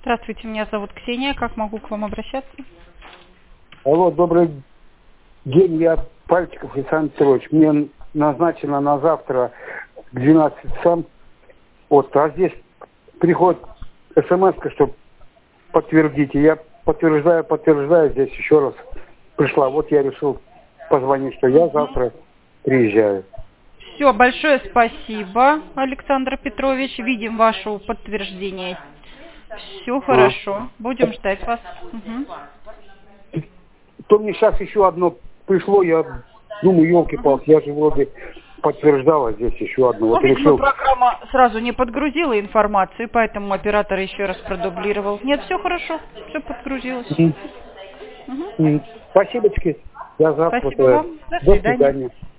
Здравствуйте, меня зовут Ксения. Как могу к вам обращаться? Алло, добрый день, я Пальчиков Александр Петрович. Мне назначено на завтра к 12 часам. Вот, а здесь приходит смс-ка, что подтвердите. Я подтверждаю, здесь еще раз пришла. Вот я решил позвонить, что я завтра приезжаю. Все, большое спасибо, Александр Петрович. Видим ваше подтверждение. Все хорошо. Будем ждать вас. То мне сейчас еще одно пришло, я думаю, елки-палки, я же вроде подтверждала здесь еще одно. Вот Видимо, решил. программа сразу не подгрузила информацию, поэтому оператор еще раз продублировал. Нет, все хорошо, все подгрузилось. Спасибочки. Я завтра. Спасибо вам. До До свидания. свидания.